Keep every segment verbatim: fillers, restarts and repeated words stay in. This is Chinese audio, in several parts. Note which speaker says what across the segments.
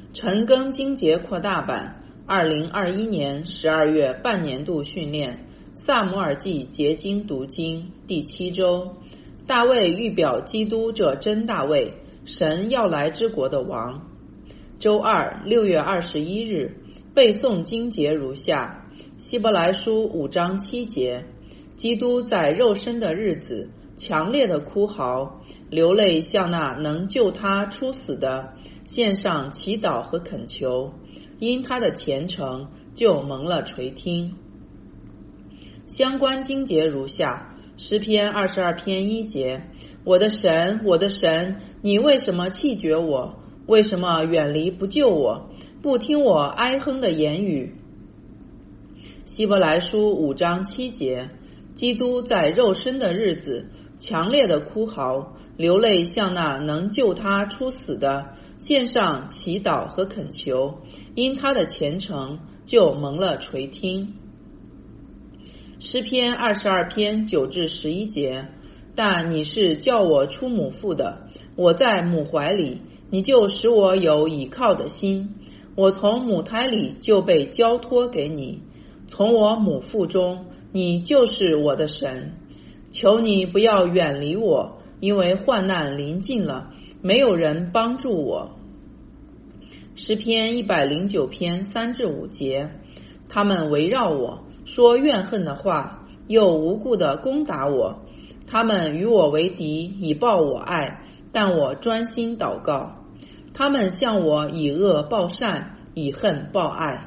Speaker 1: 陈庚经节扩大版二零二一年十二月半年度训练萨姆尔记结经读经第七周，大卫预表基督这真大卫，神要来之国的王。周二六月二十一日背诵经节如下：希伯来书五章七节，基督在肉身的日子强烈的哭嚎，流泪向那能救他出死的献上祈祷和恳求，因他的虔诚就蒙了垂听。相关经节如下：诗篇二十二篇一节，我的神，我的神，你为什么弃绝我？为什么远离不救我？不听我哀哼的言语。希伯来书五章七节，基督在肉身的日子强烈的哭嚎，流泪向那能救他出死的献上祈祷和恳求，因他的虔诚就蒙了垂听。诗篇二十二篇九至十一节，但你是叫我出母腹的，我在母怀里，你就使我有倚靠的心，我从母胎里就被交托给你，从我母腹中，你就是我的神。求你不要远离我，因为患难临近了，没有人帮助我。诗篇一百零九篇三至五节，他们围绕我，说怨恨的话，又无故的攻打我。他们与我为敌，以报我爱，但我专心祷告。他们向我以恶报善，以恨报爱。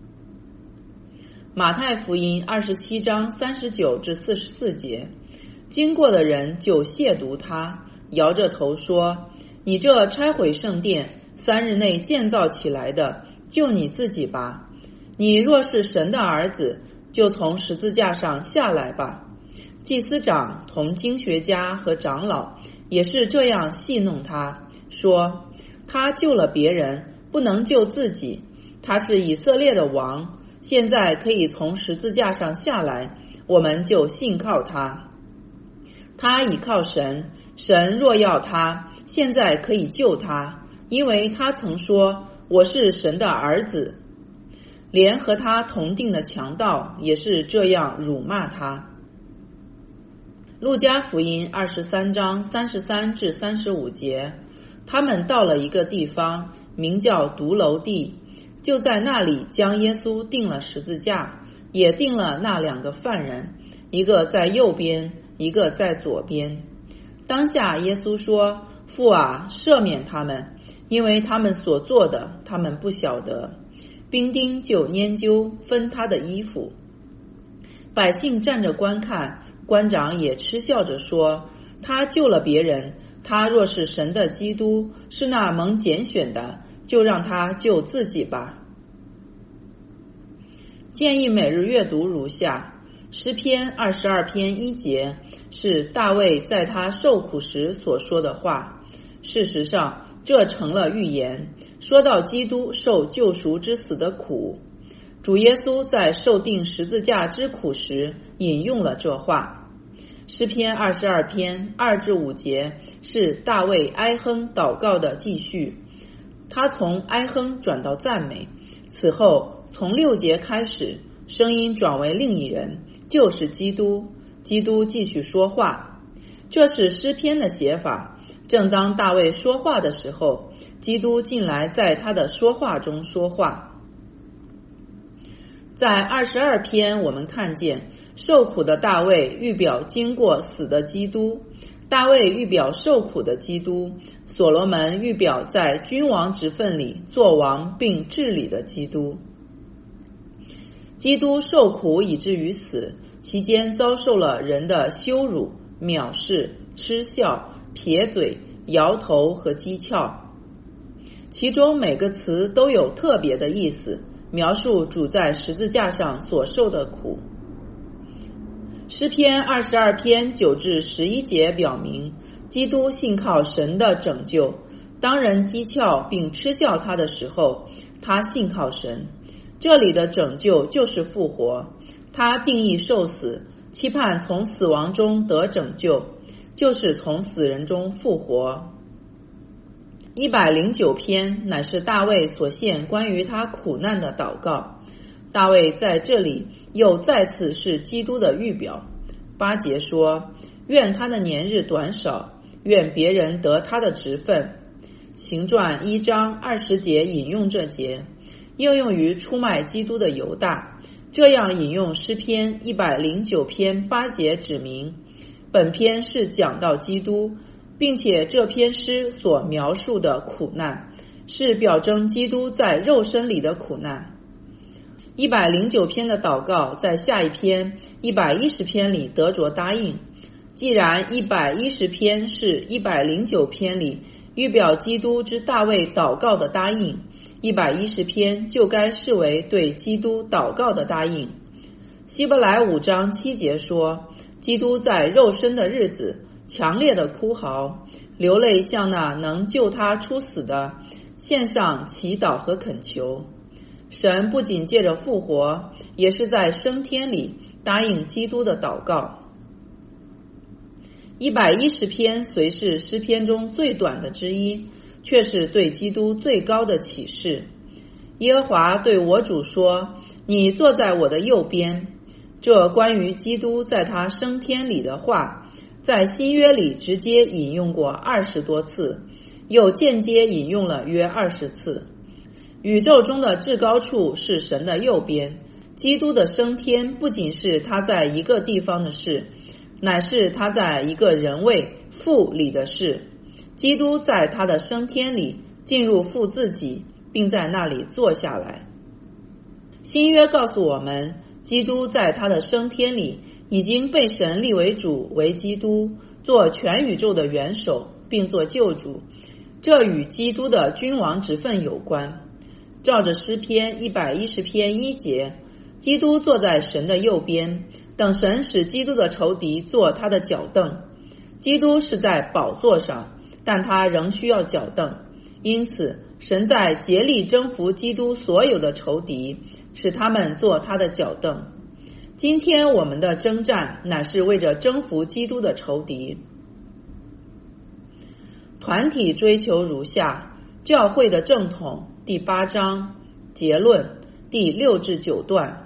Speaker 1: 马太福音二十七章三十九至四十四节，经过的人就亵渎他，摇着头说，你这拆毁圣殿，三日内建造起来的，就你自己吧。你若是神的儿子，就从十字架上下来吧。祭司长同经学家和长老也是这样戏弄他，说他救了别人，不能救自己，他是以色列的王，现在可以从十字架上下来，我们就信靠他。他倚靠神，神若要他，现在可以救他，因为他曾说，我是神的儿子。连和他同定的强盗也是这样辱骂他。路加福音二十三章三十三至三十五节，他们到了一个地方，名叫独楼地，就在那里将耶稣钉了十字架，也钉了那两个犯人，一个在右边，一个在左边。当下耶稣说，父啊，赦免他们，因为他们所做的，他们不晓得。兵丁就拈阄分他的衣服，百姓站着观看，官长也嗤笑着说，他救了别人，他若是神的基督，是那蒙拣选的，就让他救自己吧。建议每日阅读如下：诗篇二十二篇一节是大卫在他受苦时所说的话，事实上这成了预言，说到基督受救赎之死的苦。主耶稣在受钉十字架之苦时引用了这话。诗篇二十二篇二至五节是大卫哀哼祷告的继续，他从哀哼转到赞美，此后从六节开始，声音转为另一人，就是基督。基督继续说话，这是诗篇的写法。正当大卫说话的时候，基督进来在他的说话中说话。在二十二篇我们看见受苦的大卫预表经过死的基督，大卫预表受苦的基督，所罗门预表在君王职分里做王并治理的基督。基督受苦以至于死，期间遭受了人的羞辱、藐视、嗤笑、撇嘴、摇头和讥诮，其中每个词都有特别的意思，描述主在十字架上所受的苦。诗篇二十二篇九至十一节表明，基督信靠神的拯救，当人讥诮并嗤笑他的时候，他信靠神。这里的拯救就是复活，他定义受死，期盼从死亡中得拯救，就是从死人中复活。 一百零九篇乃是大卫所献关于他苦难的祷告。大卫在这里又再次是基督的预表。八节说，愿他的年日短少，愿别人得他的职分。行传一章二十节引用这节，应用于出卖基督的犹大。这样引用诗篇一百零九篇八节指明，本篇是讲到基督，并且这篇诗所描述的苦难是表征基督在肉身里的苦难。一百零九篇的祷告在下一篇一百一十篇里得着答应。既然一百一十篇是一百零九篇里预表基督之大卫祷告的答应，一百一十篇就该视为对基督祷告的答应。希伯来五章七节说，基督在肉身的日子强烈的哭嚎，流泪向那能救他出死的献上祈祷和恳求。神不仅借着复活，也是在升天里答应基督的祷告。一百一十篇虽是诗篇中最短的之一，却是对基督最高的启示。耶和华对我主说，你坐在我的右边。这关于基督在他升天里的话，在新约里直接引用过二十多次，又间接引用了约二十次。宇宙中的至高处是神的右边，基督的升天不仅是他在一个地方的事，乃是他在一个人位父里的事。基督在他的升天里进入父自己，并在那里坐下来。新约告诉我们，基督在他的升天里已经被神立为主，为基督，做全宇宙的元首，并做救主。这与基督的君王职分有关。照着诗篇一百一十篇一节，基督坐在神的右边，等神使基督的仇敌坐他的脚凳。基督是在宝座上，但他仍需要脚凳，因此神在竭力征服基督所有的仇敌，使他们坐他的脚凳。今天我们的征战乃是为着征服基督的仇敌。团体追求如下：教会的正统第八章结论第六至九段。